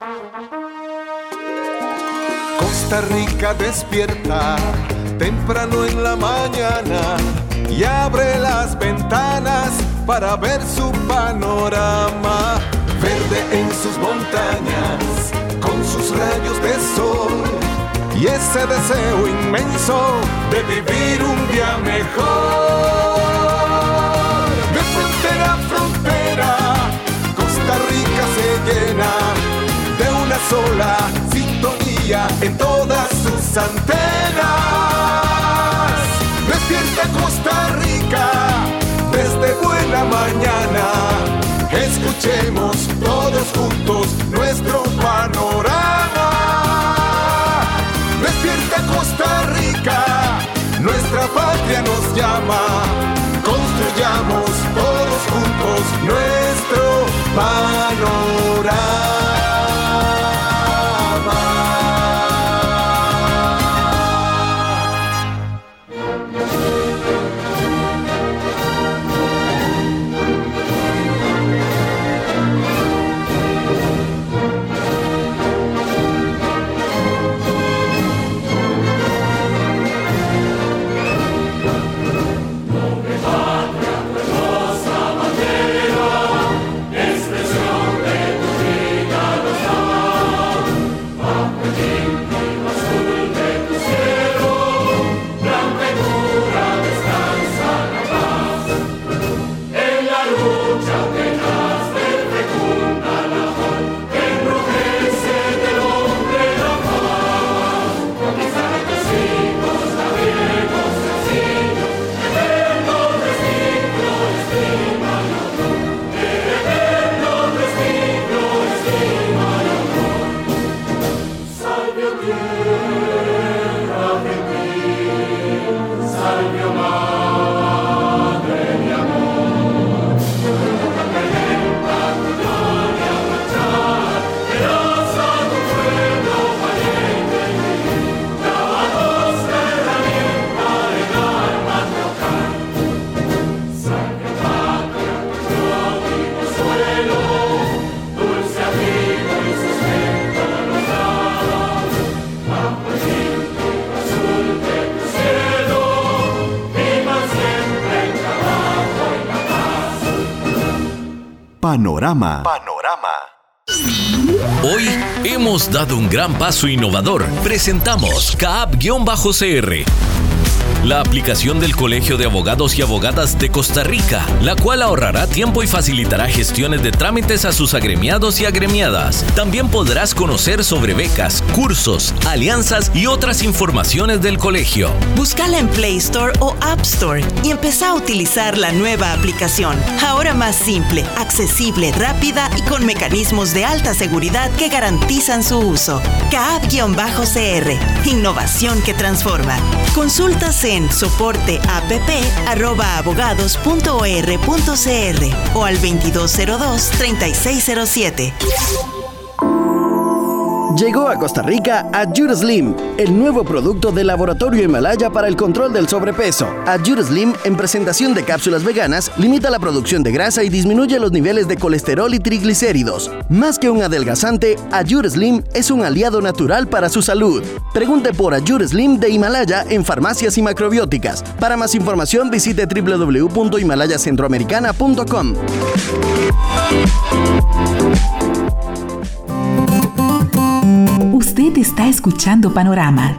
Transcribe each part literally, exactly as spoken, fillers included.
Costa Rica despierta temprano en la mañana y abre las ventanas para ver su panorama. Verde en sus montañas, con sus rayos de sol y ese deseo inmenso de vivir un día mejor. De frontera a frontera, Costa Rica se llena de una sola sintonía en todas sus antenas. Despierta Costa Rica desde buena mañana. Escuchemos todos juntos nuestro panorama. Despierta Costa Rica, nuestra patria nos llama. Construyamos todos juntos nuestro panorama. Panorama. Panorama. Hoy hemos dado un gran paso innovador. Presentamos C A P-C R, la aplicación del Colegio de Abogados y Abogadas de Costa Rica, la cual ahorrará tiempo y facilitará gestiones de trámites a sus agremiados y agremiadas. También podrás conocer sobre becas, cursos, alianzas y otras informaciones del colegio. Búscala en Play Store o App Store y empezá a utilizar la nueva aplicación. Ahora más simple, accesible, rápida y con mecanismos de alta seguridad que garantizan su uso. C A P-C R, innovación que transforma. Consultas en soporte app arroba abogados punto o r punto c r o al veintidós cero dos, treinta y seis cero siete. Llegó a Costa Rica Adjure Slim, el nuevo producto del Laboratorio Himalaya para el control del sobrepeso. Adjure Slim, en presentación de cápsulas veganas, limita la producción de grasa y disminuye los niveles de colesterol y triglicéridos. Más que un adelgazante, Adjure Slim es un aliado natural para su salud. Pregunte por Adjure Slim de Himalaya en farmacias y macrobióticas. Para más información, visite doble u doble u doble u punto himalaya centroamericana punto com. Usted está escuchando Panorama.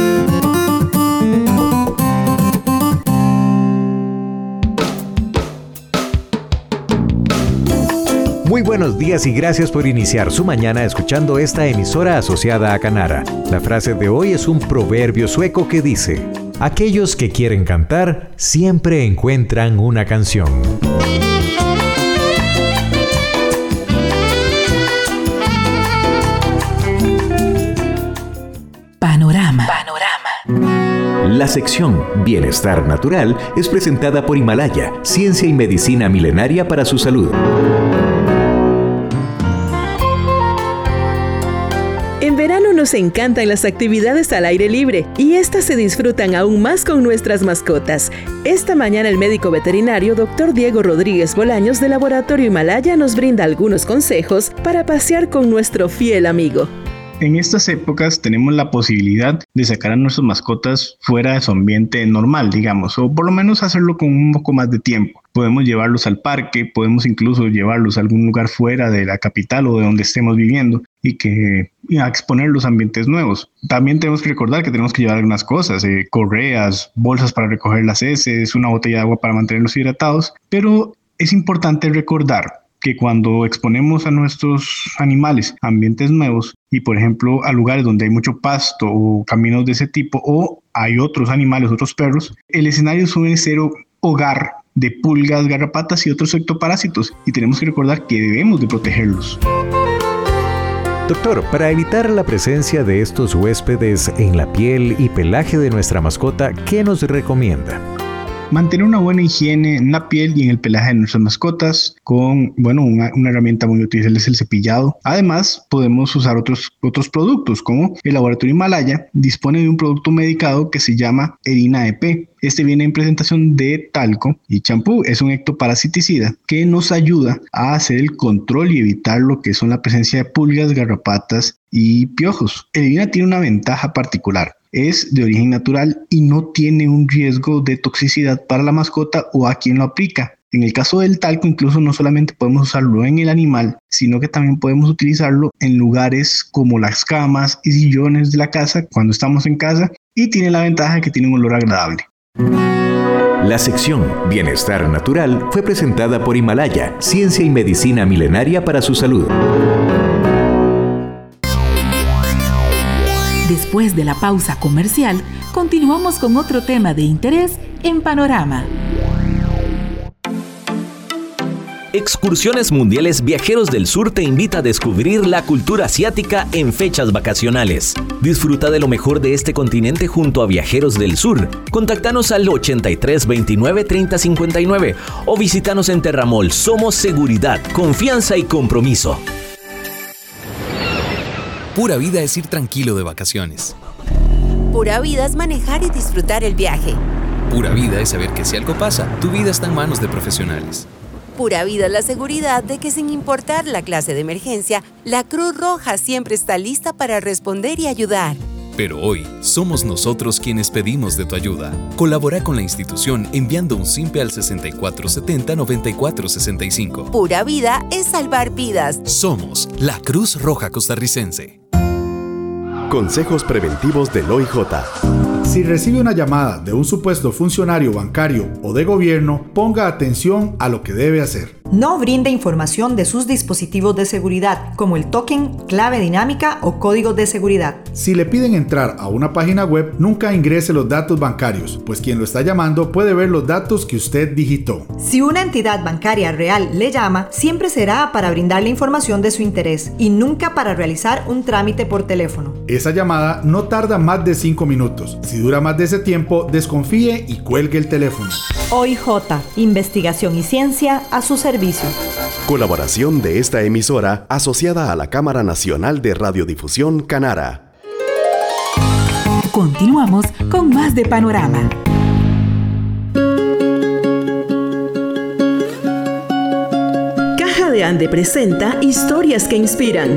Muy buenos días y gracias por iniciar su mañana escuchando esta emisora asociada a Canara. La frase de hoy es un proverbio sueco que dice: aquellos que quieren cantar siempre encuentran una canción. Panorama. Panorama. La sección Bienestar Natural es presentada por Himalaya, ciencia y medicina milenaria para su salud. En verano nos encantan las actividades al aire libre y estas se disfrutan aún más con nuestras mascotas. Esta mañana el médico veterinario doctor Diego Rodríguez Bolaños de Laboratorio Himalaya nos brinda algunos consejos para pasear con nuestro fiel amigo. En estas épocas tenemos la posibilidad de sacar a nuestras mascotas fuera de su ambiente normal, digamos, o por lo menos hacerlo con un poco más de tiempo. Podemos llevarlos al parque, podemos incluso llevarlos a algún lugar fuera de la capital o de donde estemos viviendo y que y a exponerlos a ambientes nuevos. También tenemos que recordar que tenemos que llevar algunas cosas, eh, correas, bolsas para recoger las heces, una botella de agua para mantenerlos hidratados, pero es importante recordar que cuando exponemos a nuestros animales a ambientes nuevos y por ejemplo a lugares donde hay mucho pasto o caminos de ese tipo o hay otros animales, otros perros, el escenario suele ser hogar de pulgas, garrapatas y otros ectoparásitos y tenemos que recordar que debemos de protegerlos. Doctor, para evitar la presencia de estos huéspedes en la piel y pelaje de nuestra mascota, ¿qué nos recomienda? Mantener una buena higiene en la piel y en el pelaje de nuestras mascotas con, bueno, una, una herramienta muy útil es el cepillado. Además, podemos usar otros, otros productos como el Laboratorio Himalaya dispone de un producto medicado que se llama Erina E P. Este viene en presentación de talco y champú. Es un ectoparasiticida que nos ayuda a hacer el control y evitar lo que son la presencia de pulgas, garrapatas y piojos. El Erina tiene una ventaja particular. Es de origen natural y no tiene un riesgo de toxicidad para la mascota o a quien lo aplica. En el caso del talco, incluso no solamente podemos usarlo en el animal, sino que también podemos utilizarlo en lugares como las camas y sillones de la casa cuando estamos en casa y tiene la ventaja de que tiene un olor agradable. La sección Bienestar Natural fue presentada por Himalaya, ciencia y medicina milenaria para su salud. Después de la pausa comercial, continuamos con otro tema de interés en Panorama. Excursiones Mundiales Viajeros del Sur te invita a descubrir la cultura asiática en fechas vacacionales. Disfruta de lo mejor de este continente junto a Viajeros del Sur. Contáctanos al ochenta y tres veintinueve treinta cincuenta y nueve o visítanos en Terramol. Somos seguridad, confianza y compromiso. Pura vida es ir tranquilo de vacaciones. Pura vida es manejar y disfrutar el viaje. Pura vida es saber que si algo pasa, tu vida está en manos de profesionales. Pura vida es la seguridad de que sin importar la clase de emergencia, la Cruz Roja siempre está lista para responder y ayudar. Pero hoy, somos nosotros quienes pedimos de tu ayuda. Colabora con la institución enviando un simpe al sesenta y cuatro setenta noventa y cuatro sesenta y cinco. Pura vida es salvar vidas. Somos la Cruz Roja Costarricense. Consejos preventivos del O I J. Si recibe una llamada de un supuesto funcionario bancario o de gobierno, ponga atención a lo que debe hacer. No brinde información de sus dispositivos de seguridad, como el token, clave dinámica o código de seguridad. Si le piden entrar a una página web, nunca ingrese los datos bancarios, pues quien lo está llamando puede ver los datos que usted digitó. Si una entidad bancaria real le llama, siempre será para brindarle información de su interés y nunca para realizar un trámite por teléfono. Esa llamada no tarda más de cinco minutos. Si dura más de ese tiempo, desconfíe y cuelgue el teléfono. O I J, investigación y ciencia a su servicio. Colaboración de esta emisora asociada a la Cámara Nacional de Radiodifusión Canara. Continuamos con más de Panorama. Caja de Ande presenta historias que inspiran.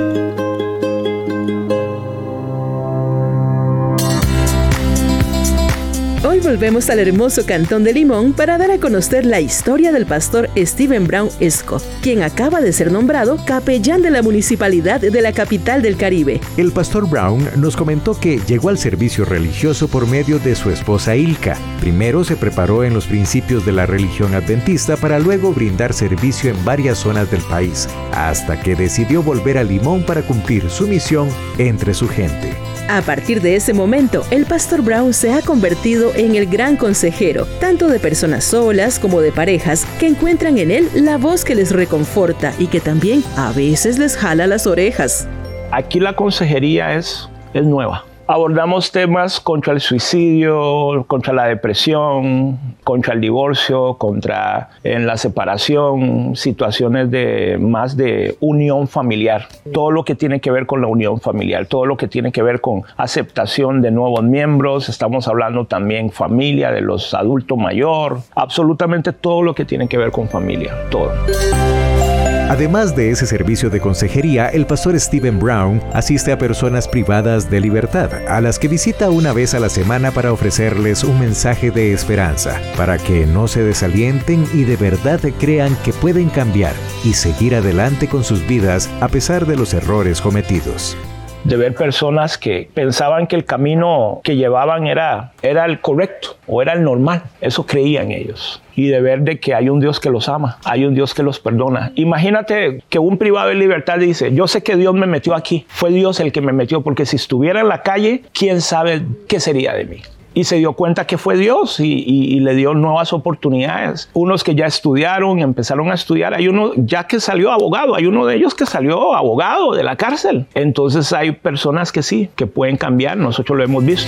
Hoy volvemos al hermoso Cantón de Limón para dar a conocer la historia del pastor Steven Brown Esco, quien acaba de ser nombrado capellán de la municipalidad de la capital del Caribe. El pastor Brown nos comentó que llegó al servicio religioso por medio de su esposa Ilka. Primero se preparó en los principios de la religión adventista para luego brindar servicio en varias zonas del país, hasta que decidió volver a Limón para cumplir su misión entre su gente. A partir de ese momento, el pastor Brown se ha convertido en el gran consejero, tanto de personas solas como de parejas, que encuentran en él la voz que les reconforta y que también a veces les jala las orejas. Aquí la consejería es, es nueva. Abordamos temas contra el suicidio, contra la depresión, contra el divorcio, contra en la separación, situaciones de más de unión familiar. Todo lo que tiene que ver con la unión familiar, todo lo que tiene que ver con aceptación de nuevos miembros. Estamos hablando también familia, de los adultos mayor, absolutamente todo lo que tiene que ver con familia, todo. Además de ese servicio de consejería, el pastor Stephen Brown asiste a personas privadas de libertad, a las que visita una vez a la semana para ofrecerles un mensaje de esperanza, para que no se desalienten y de verdad crean que pueden cambiar y seguir adelante con sus vidas a pesar de los errores cometidos. De ver personas que pensaban que el camino que llevaban era, era el correcto o era el normal. Eso creían ellos. Y de ver de que hay un Dios que los ama, hay un Dios que los perdona. Imagínate que un privado de libertad dice, yo sé que Dios me metió aquí, fue Dios el que me metió, porque si estuviera en la calle, ¿quién sabe qué sería de mí? Y se dio cuenta que fue Dios y, y, y le dio nuevas oportunidades. Unos que ya estudiaron, empezaron a estudiar. Hay uno ya que salió abogado. Hay uno de ellos que salió abogado de la cárcel. Entonces hay personas que sí, que pueden cambiar. Nosotros lo hemos visto.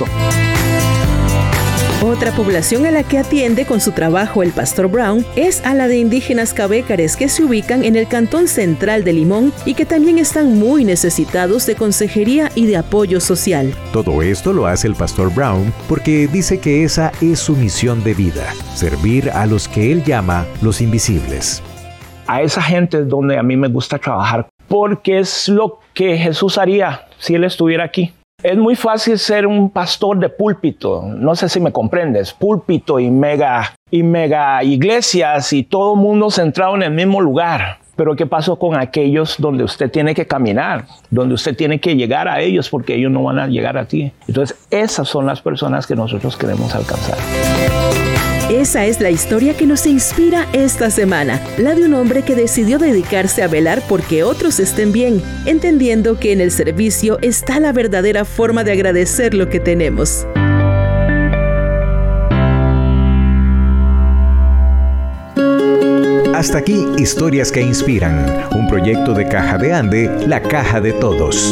Otra población a la que atiende con su trabajo el pastor Brown es a la de indígenas cabécares que se ubican en el cantón central de Limón y que también están muy necesitados de consejería y de apoyo social. Todo esto lo hace el pastor Brown porque dice que esa es su misión de vida, servir a los que él llama los invisibles. A esa gente es donde a mí me gusta trabajar porque es lo que Jesús haría si él estuviera aquí. Es muy fácil ser un pastor de púlpito, no sé si me comprendes, púlpito y mega, y mega iglesias y todo el mundo centrado en el mismo lugar. Pero ¿qué pasó con aquellos donde usted tiene que caminar, donde usted tiene que llegar a ellos porque ellos no van a llegar a ti? Entonces esas son las personas que nosotros queremos alcanzar. Esa es la historia que nos inspira esta semana, la de un hombre que decidió dedicarse a velar porque otros estén bien, entendiendo que en el servicio está la verdadera forma de agradecer lo que tenemos. Hasta aquí, Historias que Inspiran, un proyecto de Caja de Ande, la caja de todos.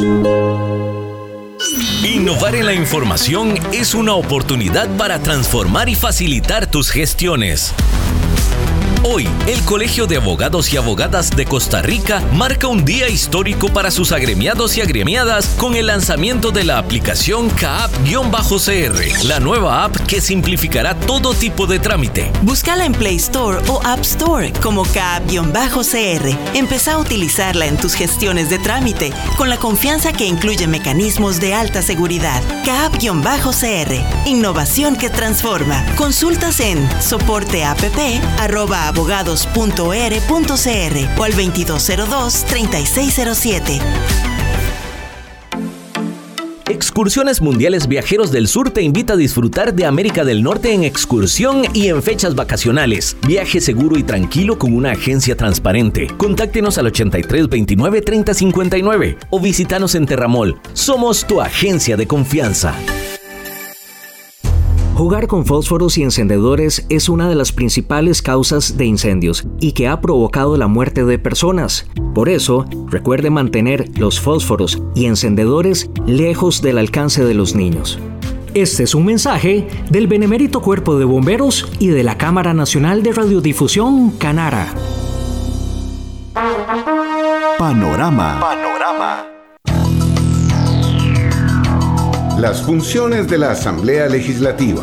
Innovar en la información es una oportunidad para transformar y facilitar tus gestiones. Hoy, el Colegio de Abogados y Abogadas de Costa Rica marca un día histórico para sus agremiados y agremiadas con el lanzamiento de la aplicación C A A P-C R, la nueva app que simplificará todo tipo de trámite. Búscala en Play Store o App Store como C A A P-C R. Empezá a utilizarla en tus gestiones de trámite con la confianza que incluye mecanismos de alta seguridad. C A A P-C R, innovación que transforma. Consultas en soporte app arroba abogados punto e r punto c r o al veintidós cero dos, treinta y seis cero siete. Excursiones Mundiales Viajeros del Sur te invita a disfrutar de América del Norte en excursión y en fechas vacacionales. Viaje seguro y tranquilo con una agencia transparente. Contáctenos al ochenta y tres veintinueve treinta cincuenta y nueve o visítanos en Terramol. Somos tu agencia de confianza. Jugar con fósforos y encendedores es una de las principales causas de incendios y que ha provocado la muerte de personas. Por eso, recuerde mantener los fósforos y encendedores lejos del alcance de los niños. Este es un mensaje del Benemérito Cuerpo de Bomberos y de la Cámara Nacional de Radiodifusión, Canara. Panorama. Panorama. Las funciones de la Asamblea Legislativa.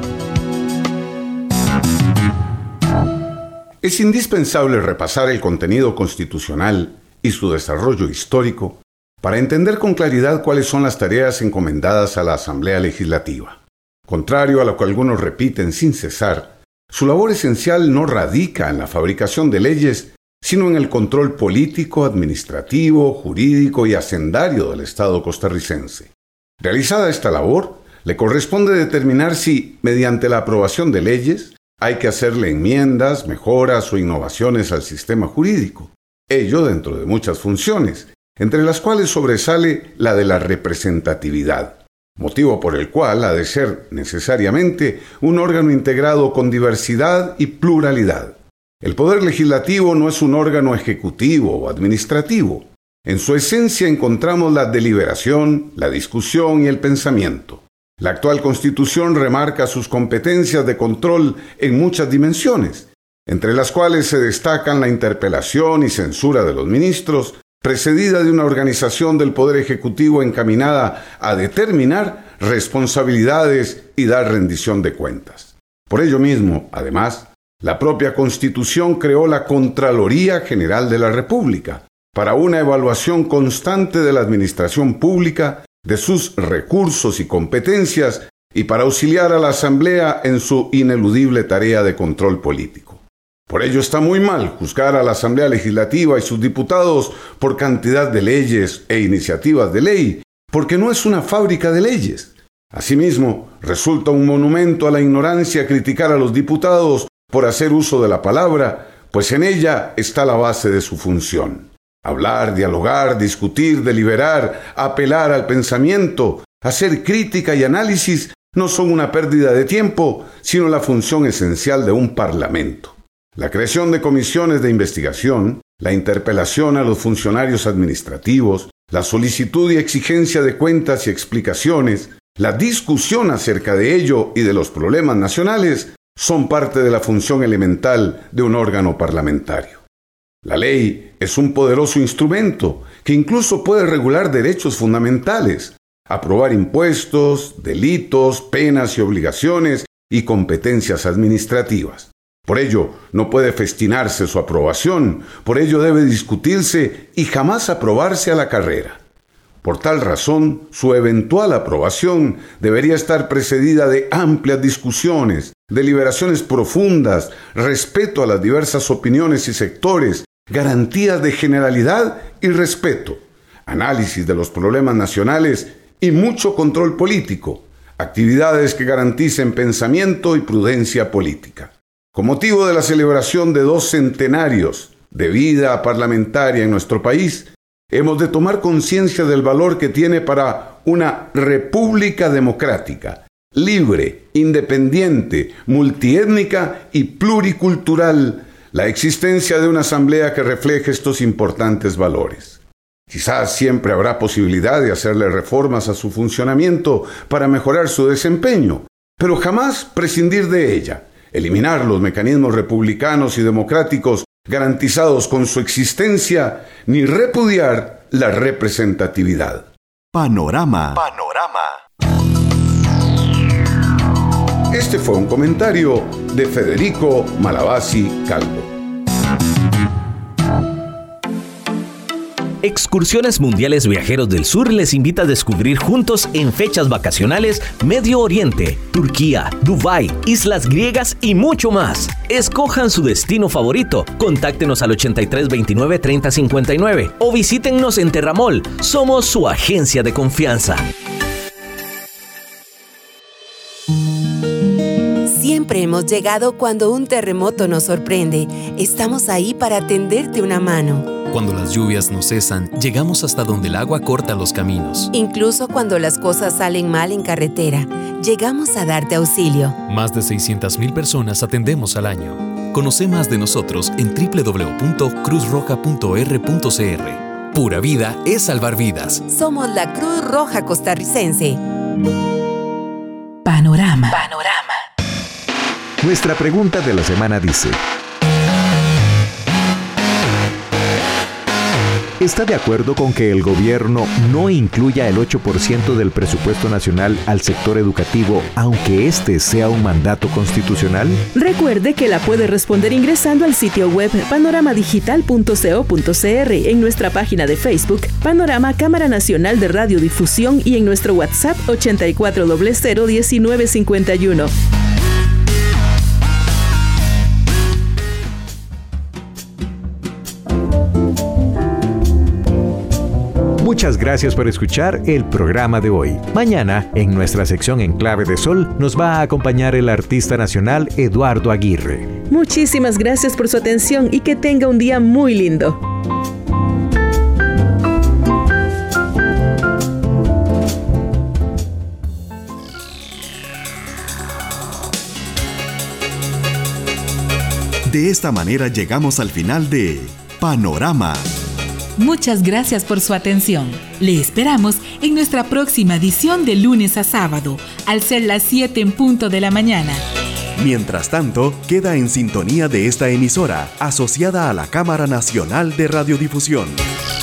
Es indispensable repasar el contenido constitucional y su desarrollo histórico para entender con claridad cuáles son las tareas encomendadas a la Asamblea Legislativa. Contrario a lo que algunos repiten sin cesar, su labor esencial no radica en la fabricación de leyes, sino en el control político, administrativo, jurídico y hacendario del Estado costarricense. Realizada esta labor, le corresponde determinar si, mediante la aprobación de leyes, hay que hacerle enmiendas, mejoras o innovaciones al sistema jurídico. Ello dentro de muchas funciones, entre las cuales sobresale la de la representatividad, motivo por el cual ha de ser necesariamente un órgano integrado con diversidad y pluralidad. El Poder Legislativo no es un órgano ejecutivo o administrativo, En su esencia encontramos la deliberación, la discusión y el pensamiento. La actual Constitución remarca sus competencias de control en muchas dimensiones, entre las cuales se destacan la interpelación y censura de los ministros, precedida de una organización del Poder Ejecutivo encaminada a determinar responsabilidades y dar rendición de cuentas. Por ello mismo, además, la propia Constitución creó la Contraloría General de la República para una evaluación constante de la administración pública, de sus recursos y competencias, y para auxiliar a la Asamblea en su ineludible tarea de control político. Por ello está muy mal juzgar a la Asamblea Legislativa y sus diputados por cantidad de leyes e iniciativas de ley, porque no es una fábrica de leyes. Asimismo, resulta un monumento a la ignorancia criticar a los diputados por hacer uso de la palabra, pues en ella está la base de su función. Hablar, dialogar, discutir, deliberar, apelar al pensamiento, hacer crítica y análisis no son una pérdida de tiempo, sino la función esencial de un parlamento. La creación de comisiones de investigación, la interpelación a los funcionarios administrativos, la solicitud y exigencia de cuentas y explicaciones, la discusión acerca de ello y de los problemas nacionales son parte de la función elemental de un órgano parlamentario. La ley es un poderoso instrumento que incluso puede regular derechos fundamentales, aprobar impuestos, delitos, penas y obligaciones y competencias administrativas. Por ello, no puede festinarse su aprobación, por ello debe discutirse y jamás aprobarse a la carrera. Por tal razón, su eventual aprobación debería estar precedida de amplias discusiones, deliberaciones profundas, respeto a las diversas opiniones y sectores, garantías de generalidad y respeto, análisis de los problemas nacionales y mucho control político, actividades que garanticen pensamiento y prudencia política. Con motivo de la celebración de dos centenarios de vida parlamentaria en nuestro país, hemos de tomar conciencia del valor que tiene para una república democrática, libre, independiente, multiétnica y pluricultural, la existencia de una asamblea que refleje estos importantes valores. Quizás siempre habrá posibilidad de hacerle reformas a su funcionamiento para mejorar su desempeño, pero jamás prescindir de ella, eliminar los mecanismos republicanos y democráticos garantizados con su existencia, ni repudiar la representatividad. Panorama. Panorama. Este fue un comentario de Federico Malavasi Calvo. Excursiones Mundiales Viajeros del Sur les invita a descubrir juntos en fechas vacacionales Medio Oriente, Turquía, Dubái, Islas Griegas y mucho más. Escojan su destino favorito. Contáctenos al ochenta y tres veintinueve treinta cincuenta y nueve o visítennos en Terramol. Somos su agencia de confianza. Siempre hemos llegado cuando un terremoto nos sorprende. Estamos ahí para tenderte una mano. Cuando las lluvias no cesan, llegamos hasta donde el agua corta los caminos. Incluso cuando las cosas salen mal en carretera, llegamos a darte auxilio. Más de seiscientas mil personas atendemos al año. Conoce más de nosotros en doble u doble u doble u punto cruz roja punto r punto c r. Pura vida es salvar vidas. Somos la Cruz Roja Costarricense. Panorama. Panorama. Nuestra pregunta de la semana dice: ¿está de acuerdo con que el gobierno no incluya el ocho por ciento del presupuesto nacional al sector educativo, aunque este sea un mandato constitucional? Recuerde que la puede responder ingresando al sitio web panorama digital punto co punto c r, en nuestra página de Facebook, Panorama Cámara Nacional de Radiodifusión, y en nuestro WhatsApp ochenta y cuatro cero cero diecinueve cincuenta y uno. Muchas gracias por escuchar el programa de hoy. Mañana, en nuestra sección En Clave de Sol, nos va a acompañar el artista nacional Eduardo Aguirre. Muchísimas gracias por su atención y que tenga un día muy lindo. De esta manera llegamos al final de Panorama. Muchas gracias por su atención. Le esperamos en nuestra próxima edición de lunes a sábado, al ser las siete en punto de la mañana. Mientras tanto, queda en sintonía de esta emisora, asociada a la Cámara Nacional de Radiodifusión.